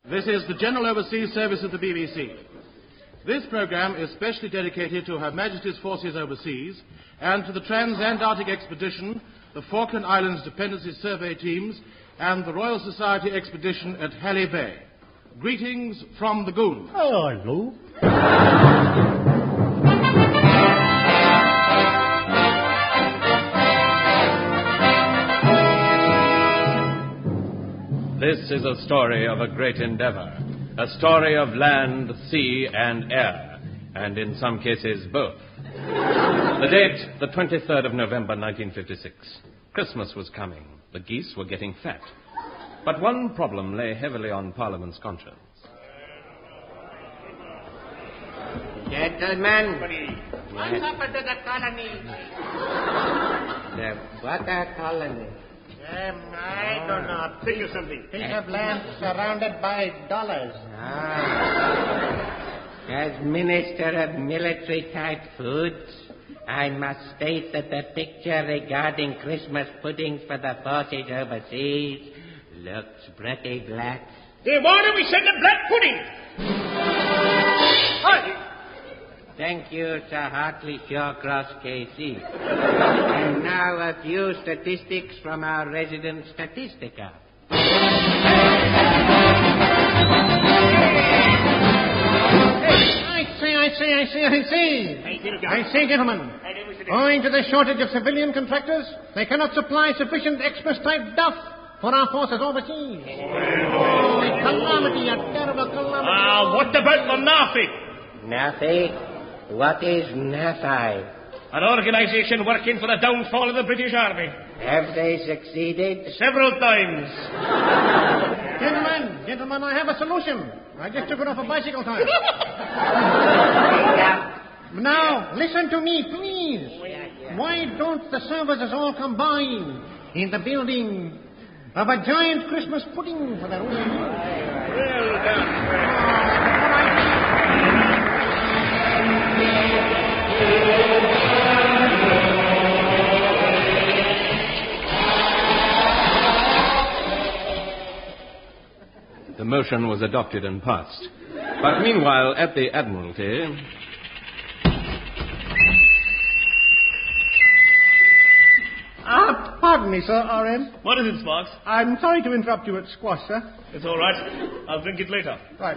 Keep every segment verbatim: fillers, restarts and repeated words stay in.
This is the General Overseas Service of the B B C. This programme is specially dedicated to Her Majesty's forces overseas and to the Trans-Antarctic Expedition, the Falkland Islands Dependency Survey Teams, and the Royal Society Expedition at Halley Bay. Greetings from the Goon. Oh, hello. This is a story of a great endeavor, a story of land, sea, and air, and in some cases both. The date, the twenty-third of November, nineteen fifty-six. Christmas was coming. The geese were getting fat. But one problem lay heavily on Parliament's conscience. Gentlemen, what's happened to the colony? The water colony. Um, I don't know. Think of something. Piece of land surrounded by dollars. Ah. As Minister of Military Type Foods, I must state that the picture regarding Christmas puddings for the forces overseas looks pretty black. Then why don't we send a black pudding? Hi. Thank you, Sir Hartley Shawcross, K C. And now a few statistics from our resident statistica. I say, I say, I say, I say. I say, gentlemen, owing to the shortage of civilian contractors, they cannot supply sufficient Xmas-type duff for our forces overseas. Oh, a calamity, a terrible calamity. Ah, uh, what about the NAFI? NAFI? What is NAFI? An organisation working for the downfall of the British Army. Have they succeeded? Several times. Gentlemen, gentlemen, I have a solution. I just took it off a bicycle tire. Now, listen to me, please. Why don't the services all combine in the building of a giant Christmas pudding for the room? Well done. The motion was adopted and passed. But meanwhile, at the Admiralty... Ah, pardon me, sir, R M. What is it, Sparks? I'm sorry to interrupt you at squash, sir. It's all right. I'll drink it later. Right.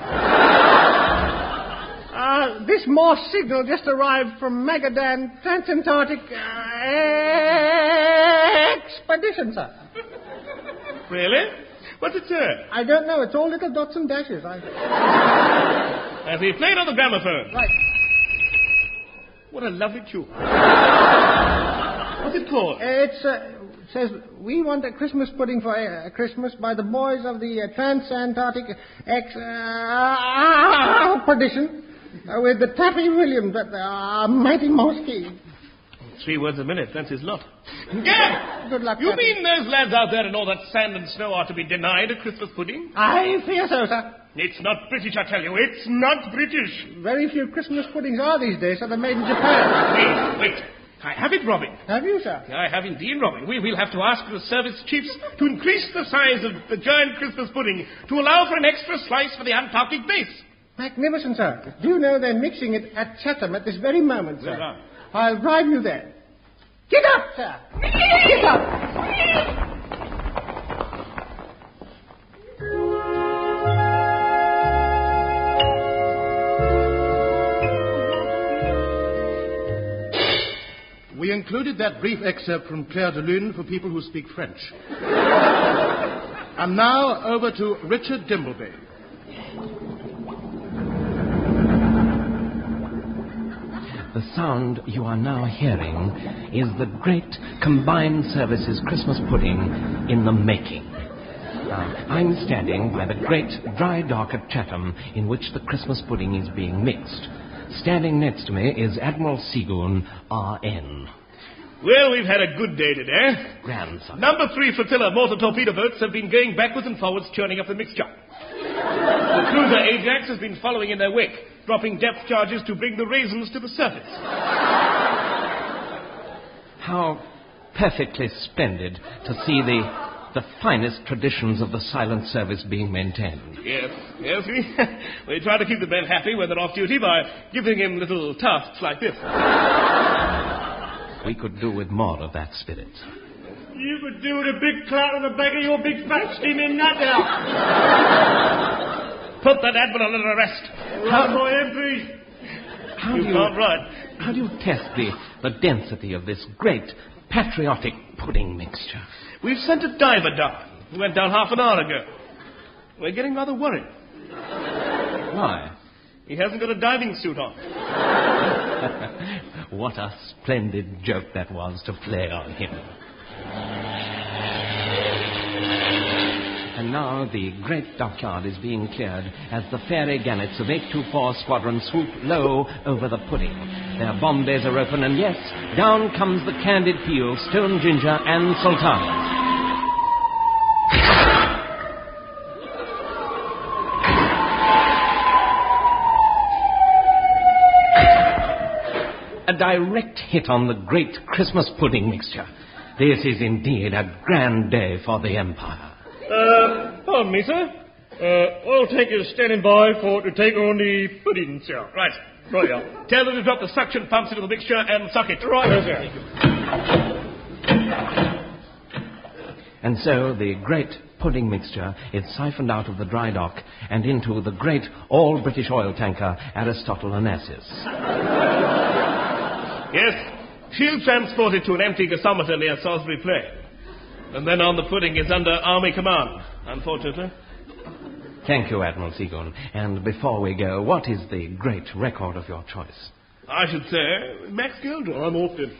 Uh, this Morse signal just arrived from Magadan Transantarctic uh, Expedition, sir. Really? What's it say? I don't know. It's all little dots and dashes. I... As he played on the gramophone. Right. What a lovely tune. What's it called? Uh, it's, uh, it says, we want a Christmas pudding for uh, Christmas by the boys of the uh, Transantarctic Ex... Uh, Expedition. Uh, with the Taffy Williams at the uh, mighty Mosque. Three words a minute, that's his lot. Gad! Good luck, You Taffy. mean those lads out there in all that sand and snow are to be denied a Christmas pudding? I fear so, sir. It's not British, I tell you. It's not British. Very few Christmas puddings are these days, so they're made in Japan. Wait, wait. I have it, Robin. Have you, sir? I have indeed, Robin. We will have to ask the service chiefs to increase the size of the giant Christmas pudding to allow for an extra slice for the Antarctic base. Magnificent, sir. Do you know they're mixing it at Chatham at this very moment, sir? Well, I'll drive you there. Get up, sir! Get up! We included that brief excerpt from Claire de Lune for people who speak French. And now over to Richard Dimbleby. The sound you are now hearing is the great Combined Services Christmas pudding in the making. Now, I'm standing by the great dry dock at Chatham in which the Christmas pudding is being mixed. Standing next to me is Admiral Seagoon, R N. Well, we've had a good day today. Grandson. Number three flotilla mortar torpedo boats have been going backwards and forwards, churning up the mixture. The cruiser Ajax has been following in their wake, dropping depth charges to bring the raisins to the surface. How perfectly splendid to see the The finest traditions of the silent service being maintained. Yes, yes, we, we try to keep the men happy when they're off duty by giving him little tasks like this. We could do with more of that spirit. You could do with a big clout on the back of your big fat steaming nut out. Put that admiral under arrest. Right, boy, M P. How You do you, can't ride. how do you test the, the density of this great patriotic pudding mixture? We've sent a diver down. He went down half an hour ago. We're getting rather worried. Why? He hasn't got a diving suit on. What a splendid joke that was to play on him. And now the great dockyard is being cleared as the fairy gannets of eight two four Squadron swoop low over the pudding. Their bomb bays are open, and yes, down comes the Candied Peel, Stone Ginger, and Sultana. A direct hit on the great Christmas pudding mixture. This is indeed a grand day for the Empire. Uh, pardon me, sir. Uh, oil tank is standing by for to take on the pudding, sir. Right. Right, yeah. Tell them to drop the suction pumps into the mixture and suck it. Right, yes, sir. And so the great pudding mixture is siphoned out of the dry dock and into the great all-British oil tanker Aristotle Onassis. Yes. She'll transport it to an empty gasometer near Salisbury Plain. And then on the pudding is under Army command, unfortunately. Thank you, Admiral Seagoon. And before we go, what is the great record of your choice? I should say Max Gildor. I'm off then.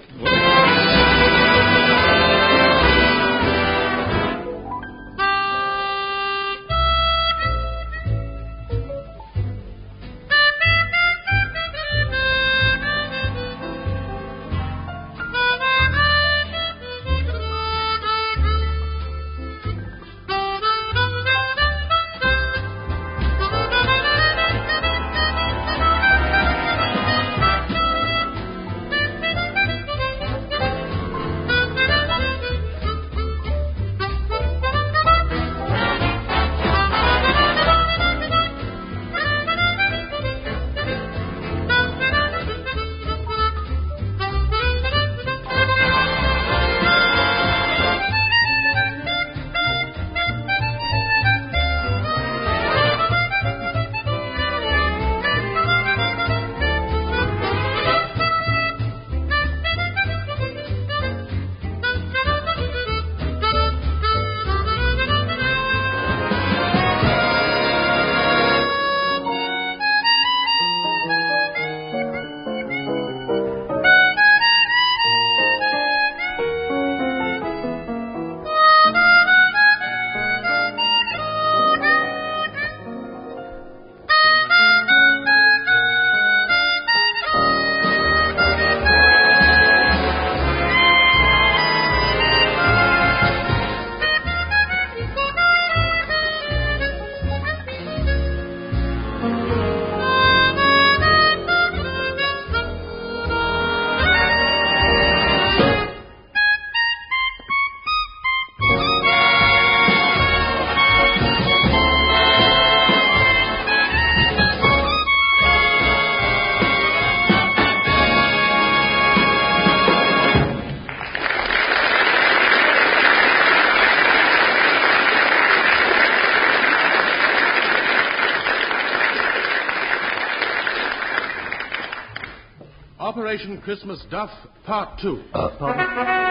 Operation Christmas Duff, Part two. Uh, pardon?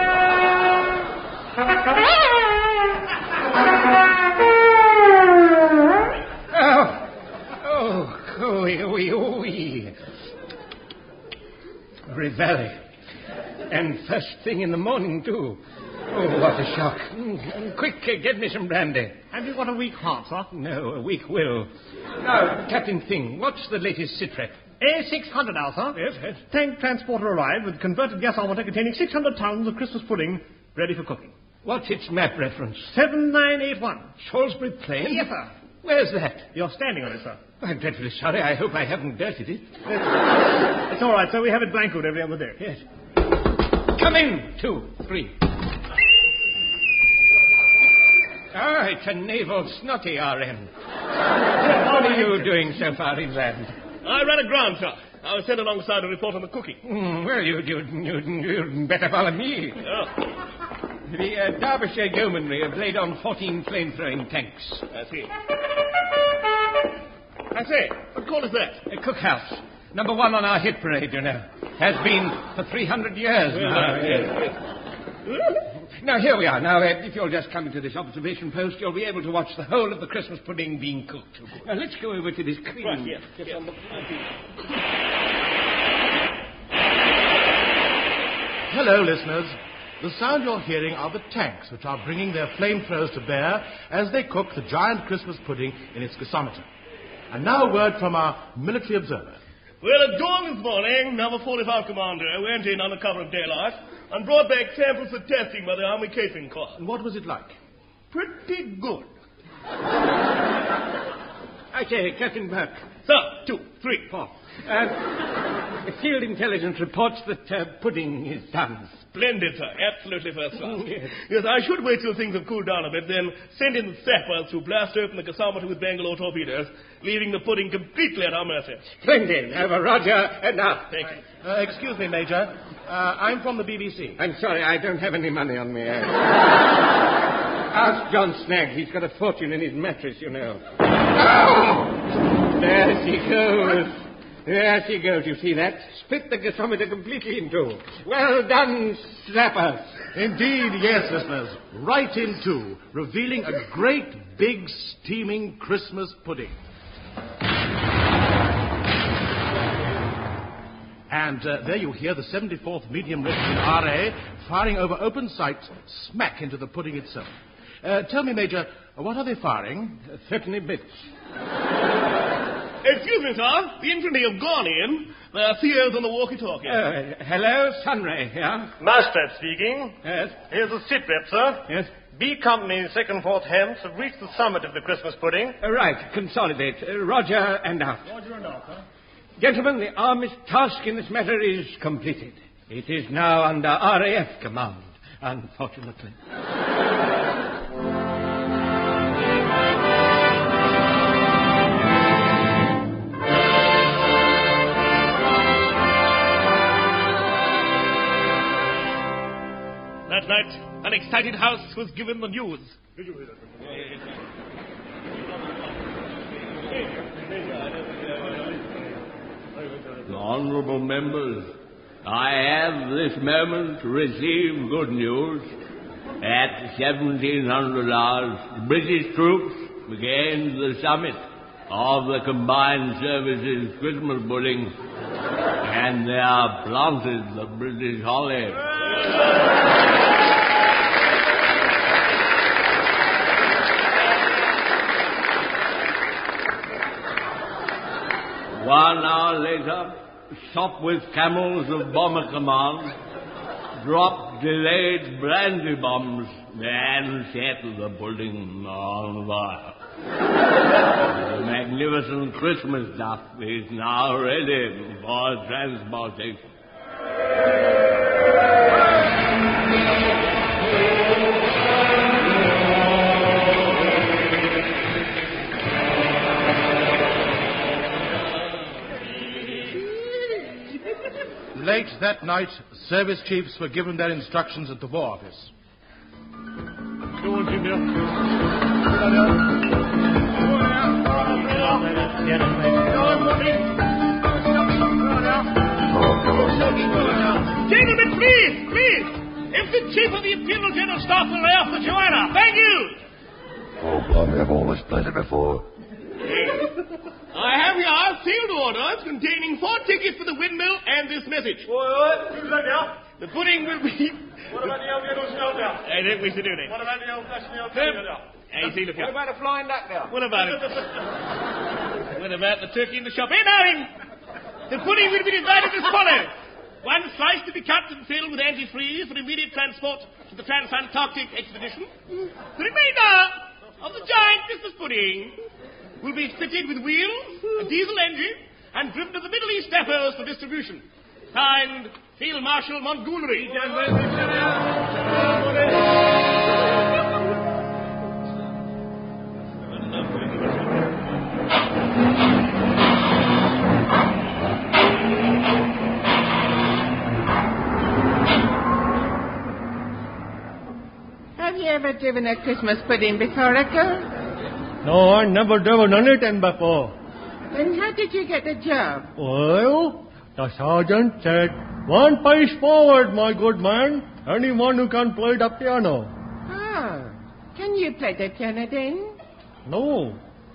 Oh, oh, ooey, ooey, ooey. Rivali. And first thing in the morning, too. Oh, what a shock. Mm, quick, uh, get me some brandy. Have you got a weak heart, sir? No, a weak will. Now, Captain Thing, what's the latest sitrep? A six hundred now, sir. Yes, yes. Tank transporter arrived with converted gas armator containing six hundred tons of Christmas pudding ready for cooking. What's its map reference? seven nine eight one. Salisbury Plain? Yes, sir. Where's that? You're standing on it, sir. I'm dreadfully sorry. I hope I haven't dirtied it. It's all right, sir. We have it blancoed every other day. Yes. Come in. Two, three. Ah, it's a naval snotty, R N. What are you doing so far inland? I ran aground, sir. I was sent alongside to report on the cooking. Mm, well, you, you, you, you'd better follow me. Oh. The uh, Derbyshire Yeomanry have laid on fourteen flame-throwing tanks. I see. I say, what call is that? A cookhouse. Number one on our hit parade, you know. Has been for three hundred years Well, now. uh, yes, yes. Now, here we are. Now, uh, if you'll just come into this observation post, you'll be able to watch the whole of the Christmas pudding being cooked. Now, let's go over to this cream. Right, yes. yes. Hello, listeners. The sound you're hearing are the tanks which are bringing their flamethrowers to bear as they cook the giant Christmas pudding in its gasometer. And now a word from our military observer. Well, at dawn this morning, number forty-five Commander went in under cover of daylight and brought back samples for testing by the Army Catering Corps. And what was it like? Pretty good. I say, Captain Burke. Sir, two, three, four. Uh, the field intelligence reports that uh, pudding is done. Splendid, sir. Absolutely first class. Oh, yes. Yes, I should wait till things have cooled down a bit, then send in the sappers to blast open the gasometer with Bangalore torpedoes, leaving the pudding completely at our mercy. Splendid. Over, Roger. And now. Thank you. Uh, excuse me, Major. Uh, I'm from the B B C. I'm sorry, I don't have any money on me. Ask John Snagg. He's got a fortune in his mattress, you know. Oh! There she goes. There she goes, you see that? Split the gasometer completely in two. Well done, Slappers. Indeed, yes, listeners. Right in two, revealing a great, big, steaming Christmas pudding. And uh, there you hear the seventy-fourth Medium Regiment R A firing over open sights smack into the pudding itself. Uh, tell me, Major, what are they firing? Uh, Thirty bits. Excuse me, sir. The infantry have gone in. There are C Os on the walkie-talkie. Uh, hello, Sunray, yeah? Master speaking. Yes? Here's the sit rep, sir. Yes? B Company, second, fourth Hems have reached the summit of the Christmas pudding. Uh, right, consolidate. Uh, Roger and out. Roger and out, sir. Gentlemen, the Army's task in this matter is completed. It is now under R A F command, unfortunately. That night, an excited house was given the news. Did you hear that? Honourable members, I have this moment received good news. At seventeen hundred hours, the British troops began the summit of the Combined Services Christmas pudding, and they have planted the British holly. One hour later, Sopwith camels of Bomber Command dropped delayed brandy bombs and set the pudding on fire. The magnificent Christmas duck is now ready for transportation. Late that night, service chiefs were given their instructions at the War Office. Go on, Junior. Gentlemen, please, please. If the chief of the Imperial General Staff will lay off the Joanna, thank you. Oh, blimey, I've always played it before. I have here sealed orders containing four tickets for the windmill and this message. What? Who's that now? The pudding will be... What about the old little snow now? I don't wish to do that. What about the old fashioned old potato now? Hey, see, look here. What about a flying duck now? What about it? What about the turkey in the shop? Hey, darling! The pudding will be divided as follows. One slice to be cut and filled with antifreeze for immediate transport to the Trans-Antarctic expedition. The remainder of the giant Christmas pudding will be fitted with wheels, a diesel engine, and driven to the Middle East depots for distribution. Signed, Field Marshal Montgomery. ever driven a Christmas pudding before, Uncle? No, I never driven anything before. Then how did you get the job? Well, the sergeant said, one pace forward, my good man. Anyone who can play the piano. Oh. Can you play the piano then? No.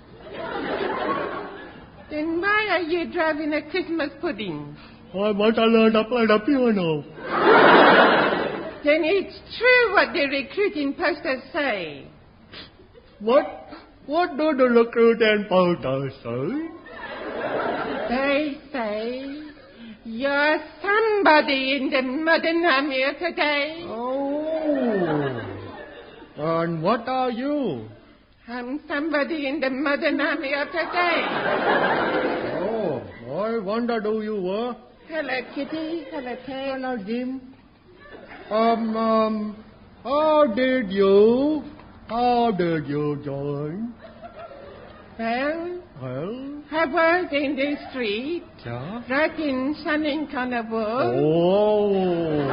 Then why are you driving a Christmas pudding? I want to learn to play the piano. Then it's true what the recruiting posters say. What? What do the recruiting posters say? They say you're somebody in the modern army of today. Oh. And what are you? I'm somebody in the modern army of today. Oh, I wonder who you were. Hello, Kitty. Hello, Ted. Hello, Jim. Um, um, how did you, how did you join? Well, Well? I was in the street, Yeah? right in Sunning Carnival. Oh.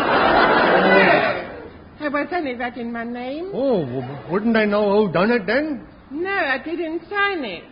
I was only writing my name. Oh, w- wouldn't I know who done it then? No, I didn't sign it.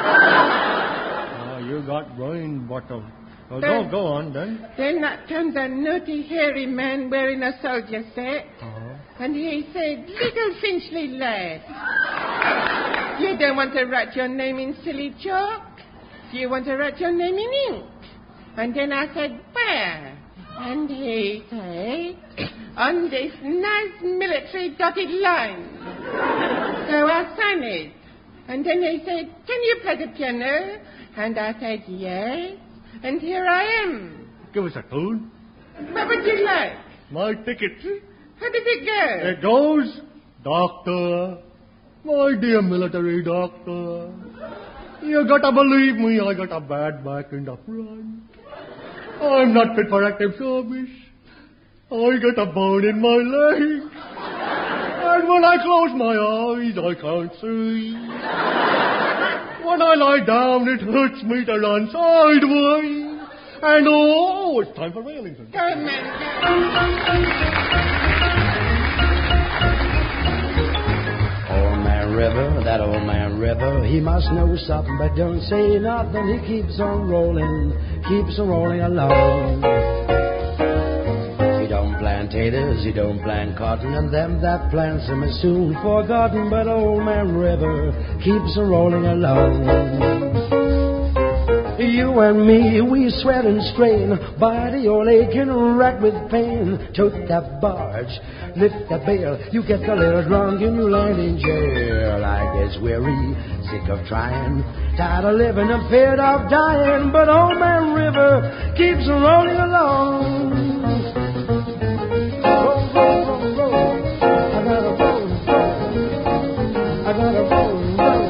Oh, you got brain bottom. Well, go, Then- go on then. Then up comes a naughty, hairy man wearing a soldier set. Uh-huh. And he said, little Finchley lad, you don't want to write your name in silly chalk. You want to write your name in ink. And then I said, where? And he said, on this nice military dotted line. So I signed it. And then he said, can you play the piano? And I said, yes. And here I am. Give us a tune. What would you like? My ticket. How did it go? It goes, Doctor, my dear military doctor, you gotta believe me, I got a bad back in the front. I'm not fit for active service. I got a bone in my leg. And when I close my eyes, I can't see. When I lie down, it hurts me to run sideways. And oh, it's time for Wellington. Go, man, Old man River, that old man River, he must know something, but don't say nothing. He keeps on rolling, keeps on rolling along. He don't plant taters, he don't plant cotton, and them that plants them is soon forgotten. But old man River keeps on rolling along. You and me, we sweat and strain, body all aching, racked with pain. Tote that barge, lift that bale, you get a little drunk and you land in jail. I guess weary, sick of trying, tired of living, afraid of dying. But old man River keeps rolling along. Roll, roll, roll, roll. I gotta roll, roll. I gotta roll, roll.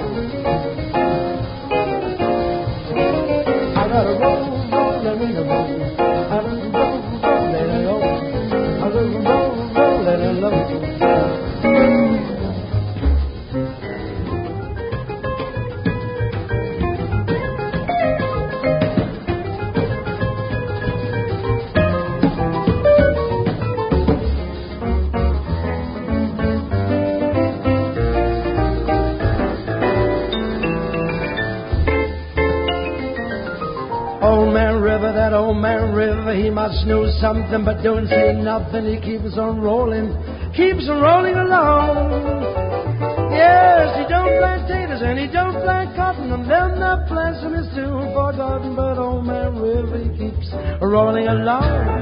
I gotta roll, roll, let me roll. I gotta roll, roll, let it roll. I gotta roll, roll, let it roll. Old man River, that old man River, he must know something, but don't say nothing. He keeps on rolling, keeps on rolling along. Yes, he don't plant taters and he don't plant cotton, and them that plants them is soon forgotten. But old man River, he keeps rolling along.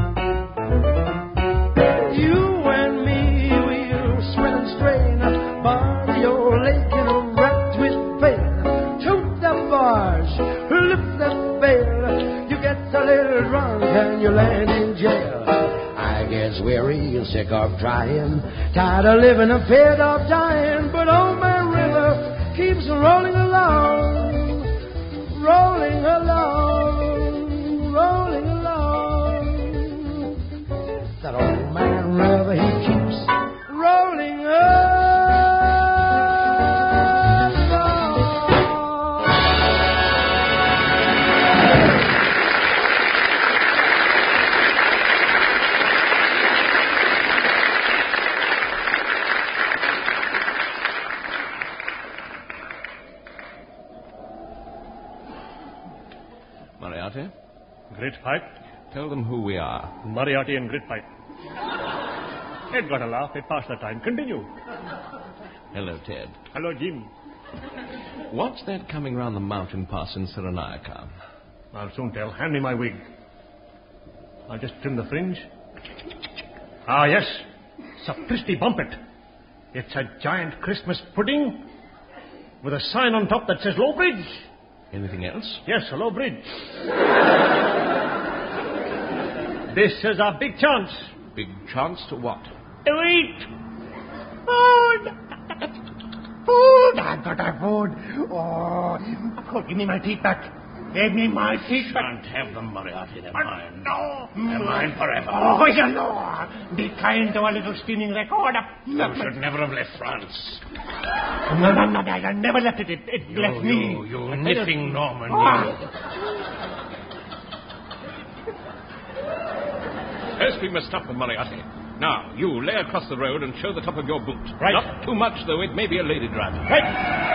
You and me, we'll sweat and strain, body all aching, wrapped with pain. Tote that barge, lift that bale, you get a little drunk and you land in jail. I guess weary and sick of trying, tired of living, afraid of dying. But old man River keeps rolling along, rolling along, rolling along. That old man River, he keeps rolling along. Moriarty. Grit pipe. Tell them who we are. Moriarty and grit pipe. It got a laugh. It passed the time. Continue. Hello, Ted. Hello, Jim. What's that coming round the mountain pass in Cyrenaica? I'll soon tell. Hand me my wig. I'll just trim the fringe. Ah, yes. Sapristi bumpet. It's a giant Christmas pudding with a sign on top that says Low Bridge. Anything else? Yes, a low bridge. This is our big chance. Big chance to what? To eat. Food. Food. I've got our food. Oh, oh, give me my teeth back. Give me my teeth back. Can't have them, Moriarty. They're Uh, mine. no. They're mine forever. Oh, you know. Be kind to a little spinning recorder. You should never have left France. No, no, no, I never left it. It, it You, left me. you, you nipping Norman. Ah. First, we must stop them, Moriarty. Now, you lay across the road and show the top of your boot. Right. Not too much, though. It may be a lady driver. Right.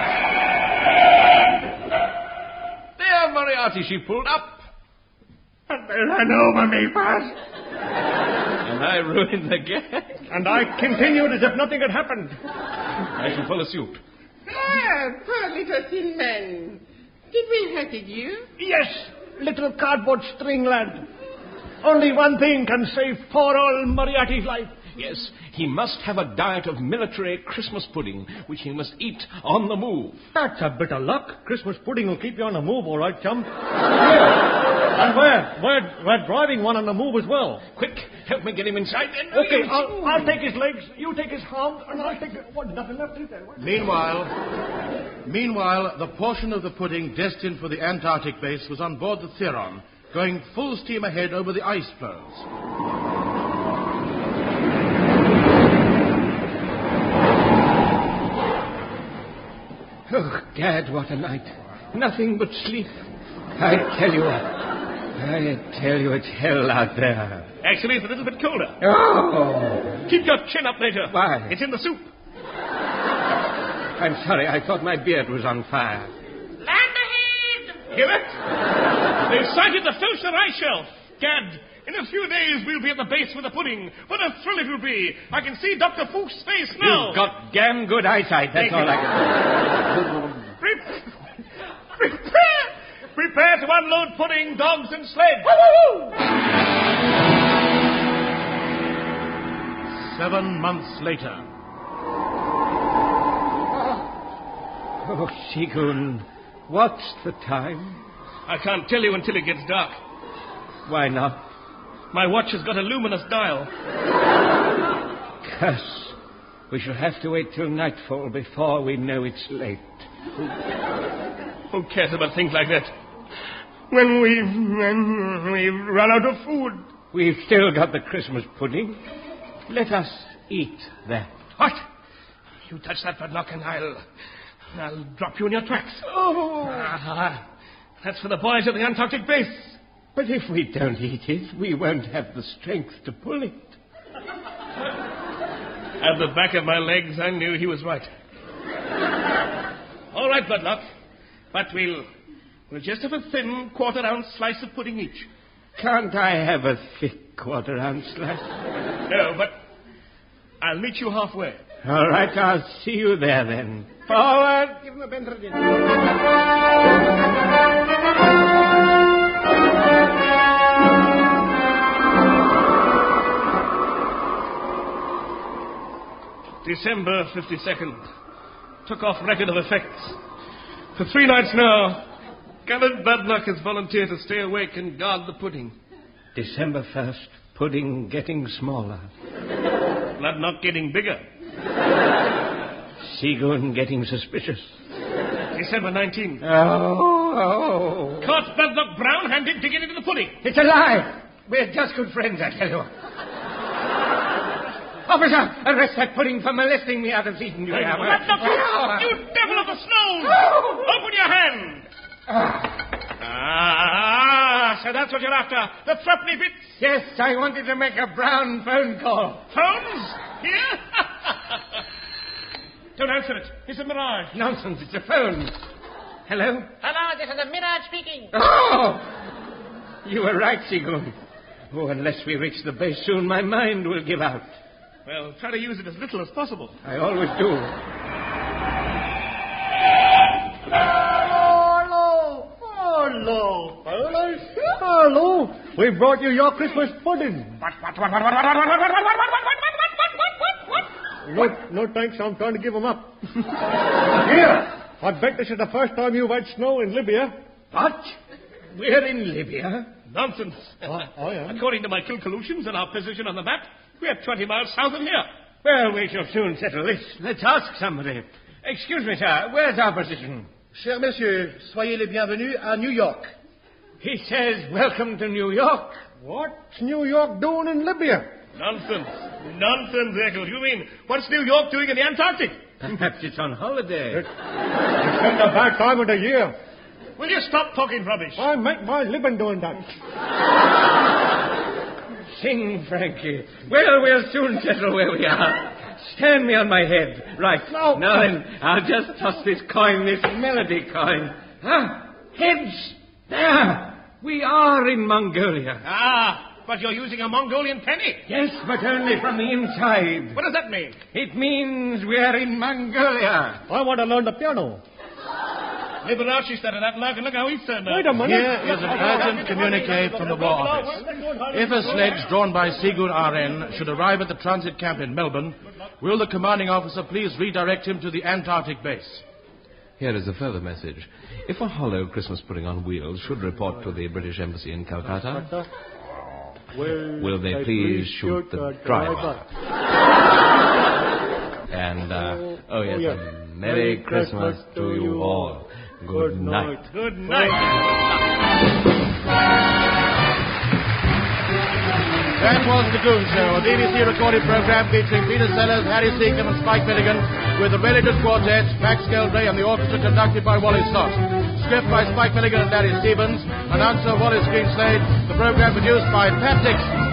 There, Moriarty, she pulled up. And they ran over me fast. And I ruined the gag. And I continued as if nothing had happened. I shall follow suit. Ah, poor little thin man. Did we hurt you? Yes, little cardboard string lad. Only one thing can save poor old Moriarty's life. Yes, he must have a diet of military Christmas pudding, which he must eat on the move. That's a bit of luck. Christmas pudding will keep you on the move, all right, chum. Yeah. And we're, we're, we're driving one on the move as well. Quick, help me get him inside. Okay, I'll, I'll take his legs, you take his arms, and I'll take... The, what, nothing left, is there? What? Meanwhile, meanwhile, the portion of the pudding destined for the Antarctic base was on board the Theron, going full steam ahead over the ice floes. Oh, Gad, what a night. Nothing but sleep. I tell you, I tell you, it's hell out there. Actually, it's a little bit colder. Oh! Keep your chin up, Major. Why? It's in the soup. I'm sorry, I thought my beard was on fire. Land ahead! Hear it? They've sighted the Filcher ice shelf. Gad, in a few days we'll be at the base with the pudding. What a thrill it will be. I can see Doctor Fuchs' face now. You've got damn good eyesight, that's all I can Pre- Prepare! Prepare to unload pudding, dogs, and sled. Seven months later. Oh, Seagoon, what's the time? I can't tell you until it gets dark. Why not? My watch has got a luminous dial. Cuss. We shall have to wait till nightfall before we know it's late. Who cares about things like that? When we've, when we've run out of food. We've still got the Christmas pudding. Let us eat that. What? You touch that padlock and I'll... I'll drop you in your tracks. Oh! Ah, that's for the boys at the Antarctic base. But if we don't eat it, we won't have the strength to pull it. At the back of my legs, I knew he was right. All right, Padlock. But we'll... We'll just have a thin quarter-ounce slice of pudding each. Can't I have a thick quarter-ounce slice? No, but I'll meet you halfway. All right, I'll see you there then. Forward! Give him a bend, Reggie. December fifty-second. Took off record of effects. For three nights now, Gallant Badlock has volunteered to stay awake and guard the pudding. December first, pudding getting smaller. Badlock getting bigger. Seagoon getting suspicious. December nineteenth. Oh, oh. Caught Badlock brown-handed digging into the pudding. It's a lie. We're just good friends, I tell you. Officer, arrest that pudding for molesting me out of season. You have. Badlock, you devil of the snow! Open your hand! Ah, so that's what you're after. The threepenny bits. Yes, I wanted to make a brown phone call. Phones? Here? Don't answer it. It's a mirage. Nonsense, it's a phone. Hello? Hello, this is the Mirage speaking. Oh! You were right, Seagoon. Oh, unless we reach the base soon, my mind will give out. Well, try to use it as little as possible. I always do. Hello, hello, fellas. Hello. We brought you your Christmas pudding. What, what, what, what, what, what, what, what, what, what, what, what, what, what, what, No, no thanks. I'm trying to give them up. Here, I bet this is the first time you've had snow in Libya. What? We're in Libya? Nonsense. Oh, oh, yeah. According to my calculations and our position on the map, we're twenty miles south of here. Well, we shall soon settle this. Let's ask somebody. Excuse me, sir. Where's our position? Cher monsieur, soyez les bienvenus à New York. He says, welcome to New York. What's New York doing in Libya? Nonsense. Nonsense, Eccles. You mean, what's New York doing in the Antarctic? Perhaps it's on holiday. It's been a bad time of the year. Will you stop talking rubbish? I make my living doing that. Sing, Frankie. Well, we'll soon settle where we are. Stand me on my head. Right. No. Now then, I'll just toss this coin, this melody coin. Huh? Heads. There. We are in Mongolia. Ah, but you're using a Mongolian penny. Yes, but only from the inside. What does that mean? It means we're in Mongolia. I want to learn the piano. Liberace started that luck, and look how he's turned out. Wait a minute. Here is an urgent communique from the War Office. If a sledge drawn by Seagoon R N should arrive at the transit camp in Melbourne, will the commanding officer please redirect him to the Antarctic base? Here is a further message. If a hollow Christmas pudding on wheels should report to the British Embassy in Calcutta, Will, will they please shoot the driver? And, uh, oh yes, yes. a Merry Christmas to you all. Good night. Good night. That was The Goon Show, a B B C recorded program featuring Peter Sellers, Harry Seacombe and Spike Milligan, with the Related Quartet, Max Geldray and the orchestra conducted by Wally Stott. Script by Spike Milligan and Larry Stevens. Announcer Wallace Greenslade. The program produced by Pat Dixon.